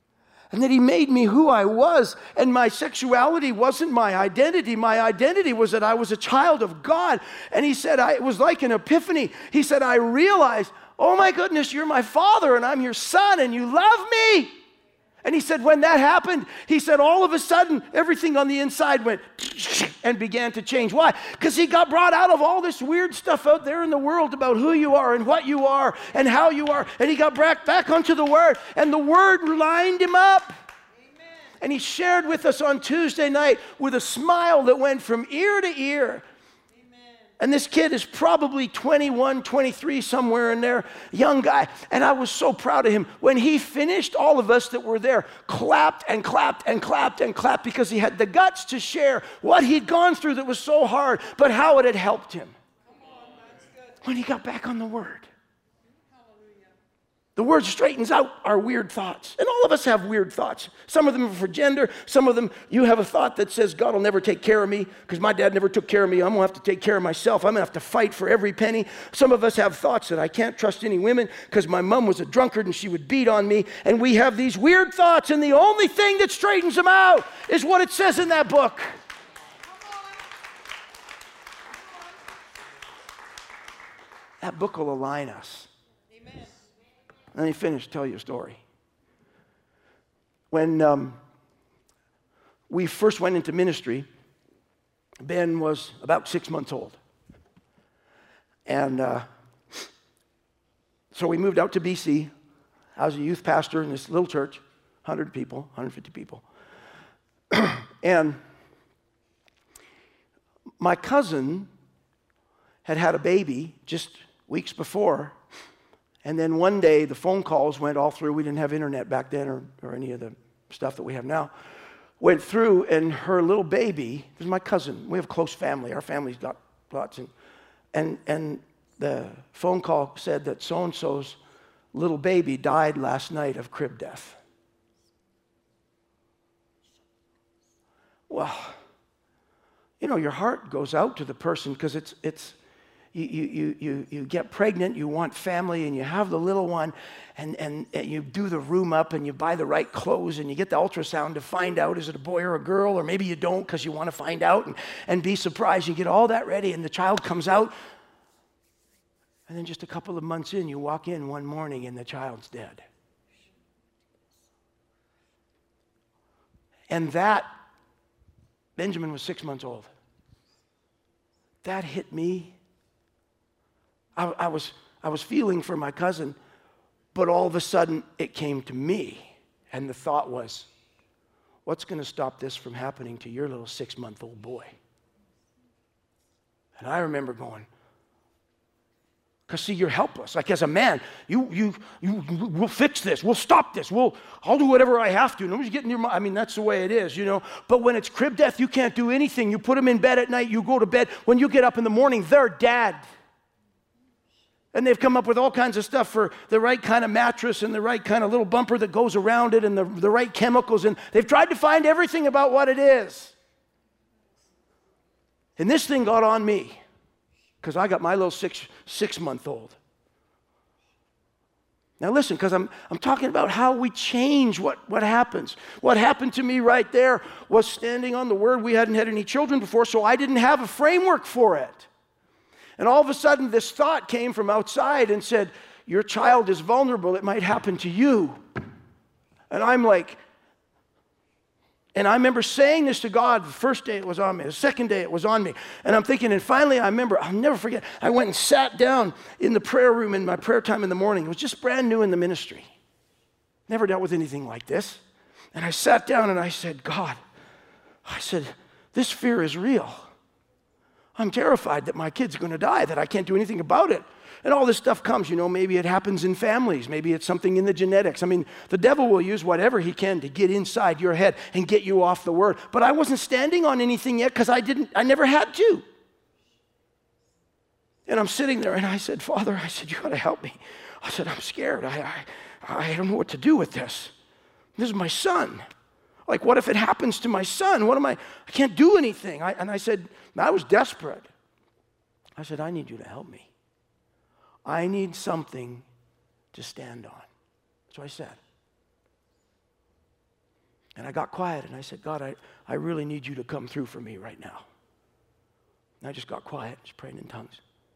And that he made me who I was. And my sexuality wasn't my identity. My identity was that I was a child of God. And he said, it was like an epiphany. He said, I realized, oh my goodness, you're my father and I'm your son and you love me. And he said, when that happened, he said, all of a sudden, everything on the inside went and began to change. Why? Because he got brought out of all this weird stuff out there in the world about who you are and what you are and how you are. And he got back onto the Word, and the Word lined him up. Amen. And he shared with us on Tuesday night with a smile that went from ear to ear. And this kid is probably 21, 23, somewhere in there, young guy. And I was so proud of him. When he finished, all of us that were there clapped and clapped and clapped and clapped because he had the guts to share what he'd gone through that was so hard, but how it had helped him. When he got back on the Word. The Word straightens out our weird thoughts. And all of us have weird thoughts. Some of them are for gender. Some of them, you have a thought that says, God will never take care of me because my dad never took care of me. I'm going to have to take care of myself. I'm going to have to fight for every penny. Some of us have thoughts that I can't trust any women because my mom was a drunkard and she would beat on me. And we have these weird thoughts, and the only thing that straightens them out is what it says in that book. That book will align us. Let me finish, tell you a story. When we first went into ministry, Ben was about 6 months old. And so we moved out to BC. I was a youth pastor in this little church, 100 people, 150 people. And my cousin had had a baby just weeks before. And then one day, the phone calls went all through. We didn't have internet back then or any of the stuff that we have now. Went through, and her little baby, this is my cousin. We have a close family. Our family's got lots. And the phone call said that so-and-so's little baby died last night of crib death. Well, you know, your heart goes out to the person because it's You get pregnant, you want family, and you have the little one, and you do the room up, and you buy the right clothes, and you get the ultrasound to find out, is it a boy or a girl, or maybe you don't because you want to find out and be surprised. You get all that ready, and the child comes out, and then just a couple of months in, you walk in one morning, and the child's dead. And that, Benjamin was 6 months old. That hit me. I was feeling for my cousin, but all of a sudden it came to me, and the thought was, what's going to stop this from happening to your little 6-month-old boy? And I remember going, because see, you're helpless. Like as a man, we'll fix this, we'll stop this, I'll do whatever I have to. Nobody's getting your mind. I mean, that's the way it is, you know. But when it's crib death, you can't do anything. You put them in bed at night, you go to bed. When you get up in the morning, they're dead. And they've come up with all kinds of stuff for the right kind of mattress and the right kind of little bumper that goes around it and the right chemicals. And they've tried to find everything about what it is. And this thing got on me because I got my little six-month-old. Now listen, because I'm talking about how we change what happens. What happened to me right there was standing on the Word. We hadn't had any children before, so I didn't have a framework for it. And all of a sudden, this thought came from outside and said, your child is vulnerable. It might happen to you. And I'm like, and I remember saying this to God the first day it was on me. The second day it was on me. And I'm thinking, and finally I remember, I'll never forget, I went and sat down in the prayer room in my prayer time in the morning. It was just brand new in the ministry. Never dealt with anything like this. And I sat down and I said, God, I said, this fear is real. I'm terrified that my kid's going to die, that I can't do anything about it. And all this stuff comes, you know, maybe it happens in families. Maybe it's something in the genetics. I mean, the devil will use whatever he can to get inside your head and get you off the Word. But I wasn't standing on anything yet because I never had to. And I'm sitting there and I said, Father, I said, you got to help me. I said, I'm scared. I don't know what to do with this. This is my son. Like, what if it happens to my son? I can't do anything. And I said, I was desperate. I said, I need you to help me. I need something to stand on. That's what I said. And I got quiet and I said, God, I really need you to come through for me right now. And I just got quiet, just praying in tongues.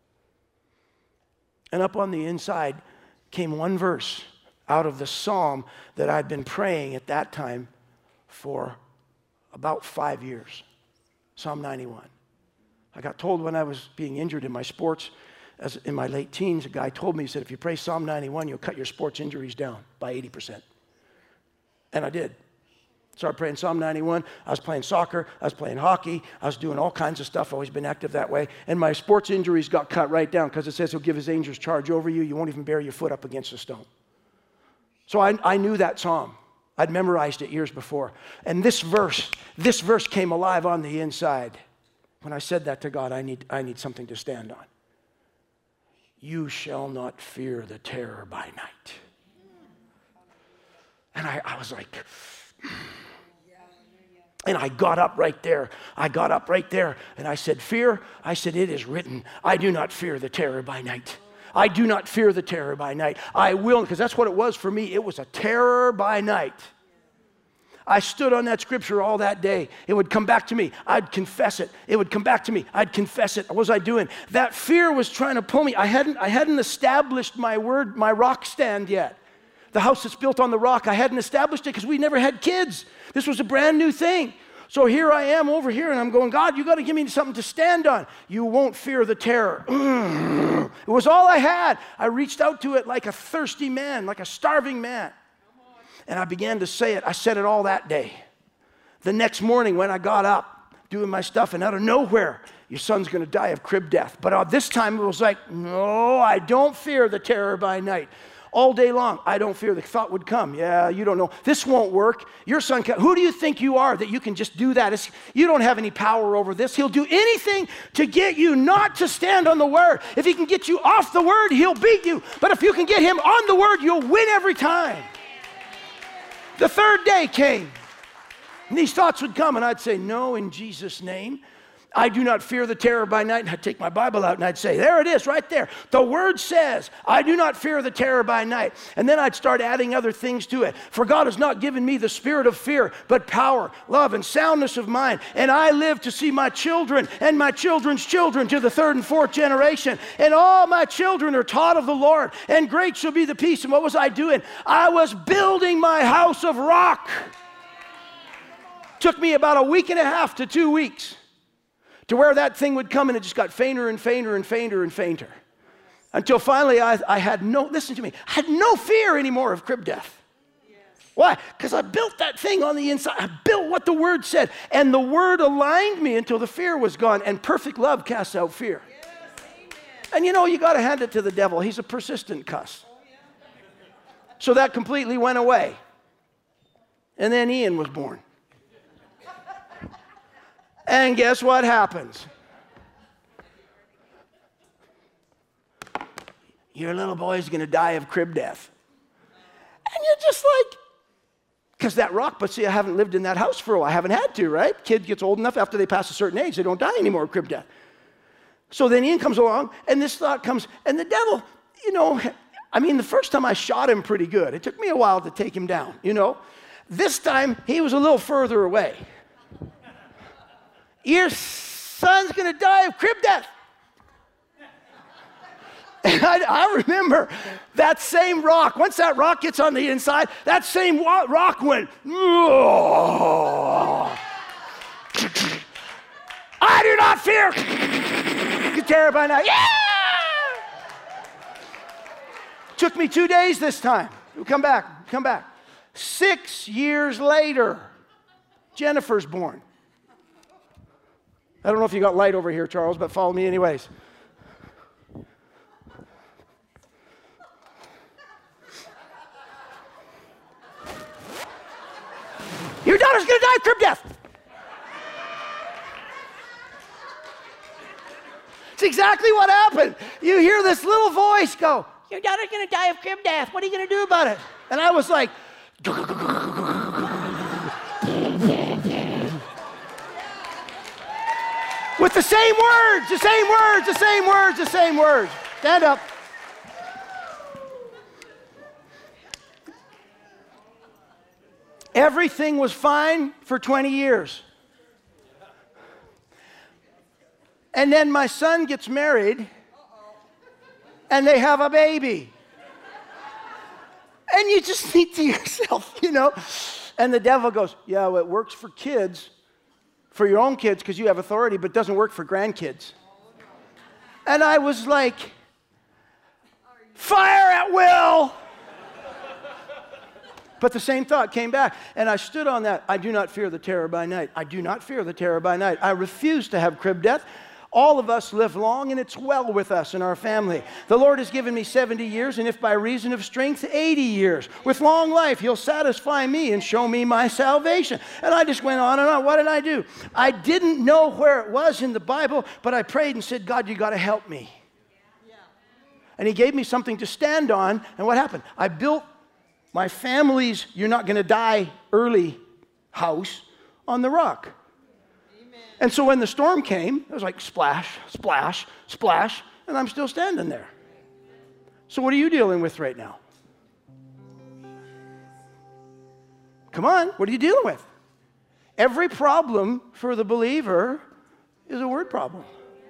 And up on the inside came one verse out of the psalm that I'd been praying at that time for about 5 years. Psalm 91. I got told when I was being injured in my sports, in my late teens, a guy told me, he said, if you pray Psalm 91, you'll cut your sports injuries down by 80%. And I did. Started praying Psalm 91. I was playing soccer. I was playing hockey. I was doing all kinds of stuff. Always been active that way. And my sports injuries got cut right down because it says he'll give his angels charge over you. You won't even bear your foot up against a stone. So I knew that psalm. I'd memorized it years before. And this verse came alive on the inside. When I said that to God, I need something to stand on. You shall not fear the terror by night. And I was like, and I got up right there. And I said, fear? I said, it is written, I do not fear the terror by night. I do not fear the terror by night. I will, because that's what it was for me. It was a terror by night. I stood on that scripture all that day. It would come back to me. I'd confess it. It would come back to me. I'd confess it. What was I doing? That fear was trying to pull me. I hadn't established my rock stand yet. The house that's built on the rock, I hadn't established it because we never had kids. This was a brand new thing. So here I am over here, and I'm going, God, you got to give me something to stand on. You won't fear the terror. It was all I had. I reached out to it like a thirsty man, like a starving man. And I began to say it. I said it all that day. The next morning when I got up, doing my stuff, and out of nowhere, your son's going to die of crib death. But this time it was like, no, I don't fear the terror by night. All day long, I don't fear. The thought would come, yeah, you don't know. This won't work. Your son can't. Who do you think you are that you can just do that? You don't have any power over this. He'll do anything to get you not to stand on the word. If he can get you off the word, he'll beat you. But if you can get him on the word, you'll win every time. The third day came, and these thoughts would come, and I'd say, no, in Jesus' name. I do not fear the terror by night. And I'd take my Bible out and I'd say, there it is right there. The word says, I do not fear the terror by night. And then I'd start adding other things to it. For God has not given me the spirit of fear, but power, love, and soundness of mind. And I live to see my children and my children's children to the third and fourth generation. And all my children are taught of the Lord. And great shall be the peace. And what was I doing? I was building my house of rock. Took me about a week and a half to 2 weeks. To where that thing would come, and it just got fainter and fainter and fainter and fainter. Until finally I had listen to me, I had no fear anymore of crib death. Yes. Why? Because I built that thing on the inside. I built what the word said. And the word aligned me until the fear was gone. And perfect love casts out fear. Yes, and you got to hand it to the devil. He's a persistent cuss. Oh, yeah. So that completely went away. And then Ian was born. And guess what happens? Your little boy's going to die of crib death. And you're just like, because that rock, but see, I haven't lived in that house for a while. I haven't had to, right? Kid gets old enough after they pass a certain age, they don't die anymore of crib death. So then Ian comes along, and this thought comes, and the devil, the first time I shot him pretty good. It took me a while to take him down, This time, he was a little further away. Your son's going to die of crib death. And I remember that same rock. Once that rock gets on the inside, that same rock went, oh. I do not fear terror by night. Yeah! Took me 2 days this time. Come back. 6 years later, Jennifer's born. I don't know if you got light over here, Charles, but follow me anyways. Your daughter's going to die of crib death. It's exactly what happened. You hear this little voice go, your daughter's going to die of crib death. What are you going to do about it? And I was like, with the same words. Stand up. Everything was fine for 20 years. And then my son gets married, and they have a baby. And you just think to yourself, you know. And the devil goes, yeah, well, it works for kids, for your own kids because you have authority, but it doesn't work for grandkids. And I was like, fire at will. But the same thought came back, and I stood on that. I do not fear the terror by night. I do not fear the terror by night. I refuse to have crib death. All of us live long, and it's well with us and our family. The Lord has given me 70 years, and if by reason of strength, 80 years. With long life, He'll satisfy me and show me my salvation. And I just went on and on. What did I do? I didn't know where it was in the Bible, but I prayed and said, God, you got to help me. And He gave me something to stand on, and what happened? I built my family's "you're not going to die early" house on the rock. And so when the storm came, it was like splash, splash, splash, and I'm still standing there. So what are you dealing with right now? Come on, what are you dealing with? Every problem for the believer is a word problem.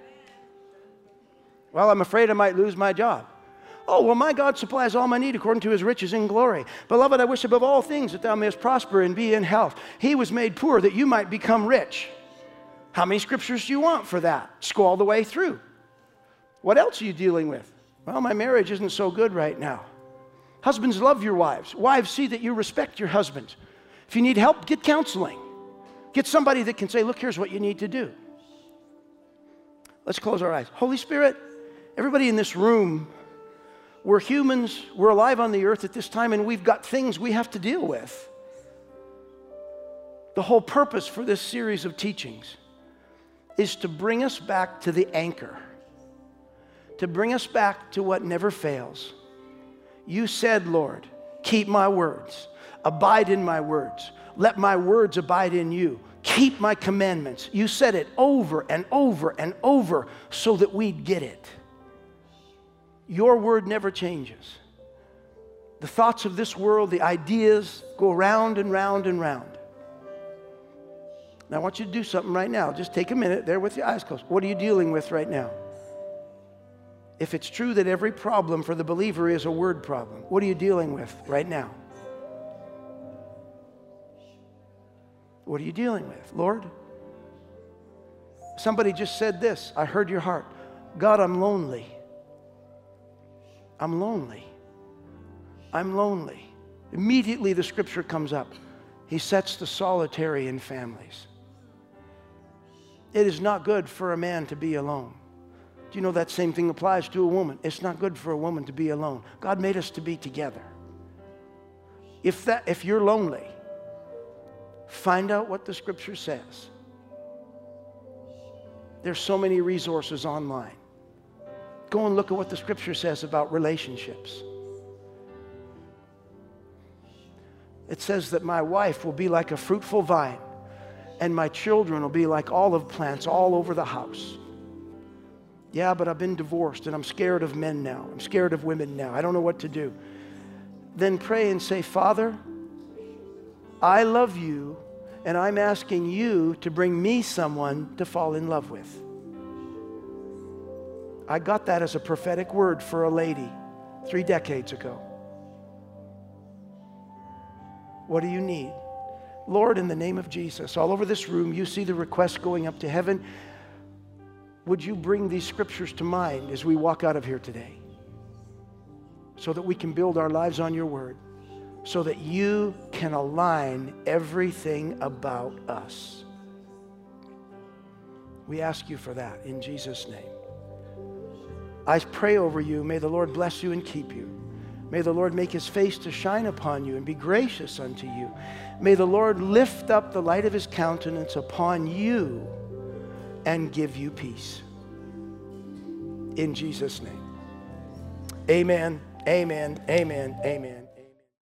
Well, I'm afraid I might lose my job. Oh, well, my God supplies all my need according to His riches in glory. Beloved, I wish above all things that thou mayest prosper and be in health. He was made poor that you might become rich. How many scriptures do you want for that? Just go all the way through. What else are you dealing with? Well, my marriage isn't so good right now. Husbands, love your wives. Wives, see that you respect your husbands. If you need help, get counseling. Get somebody that can say, look, here's what you need to do. Let's close our eyes. Holy Spirit, everybody in this room, we're humans, we're alive on the earth at this time, and we've got things we have to deal with. The whole purpose for this series of teachings is to bring us back to the anchor, to bring us back to what never fails. You said, Lord, keep my words, abide in my words, let my words abide in you, keep my commandments. You said it over and over and over so that we'd get it. Your word never changes. The thoughts of this world, the ideas go round and round and round. Now, I want you to do something right now. Just take a minute there with your eyes closed. What are you dealing with right now? If it's true that every problem for the believer is a word problem, what are you dealing with right now? What are you dealing with? Lord, somebody just said this. I heard your heart. God, I'm lonely. I'm lonely. I'm lonely. Immediately the scripture comes up. He sets the solitary in families. It is not good for a man to be alone. Do you know that same thing applies to a woman? It's not good for a woman to be alone. God made us to be together. If you're lonely, find out what the scripture says. There's so many resources online. Go and look at what the scripture says about relationships. It says that my wife will be like a fruitful vine, and my children will be like olive plants all over the house. Yeah, but I've been divorced, and I'm scared of men now. I'm scared of women now. I don't know what to do. Then pray and say, Father, I love you, and I'm asking you to bring me someone to fall in love with. I got that as a prophetic word for a lady 3 decades ago. What do you need? Lord, in the name of Jesus, all over this room, you see the requests going up to heaven. Would you bring these scriptures to mind as we walk out of here today, so that we can build our lives on your word, so that you can align everything about us. We ask you for that in Jesus' name. I pray over you. May the Lord bless you and keep you. May the Lord make his face to shine upon you and be gracious unto you. May the Lord lift up the light of his countenance upon you and give you peace. In Jesus' name. Amen, amen, amen, amen.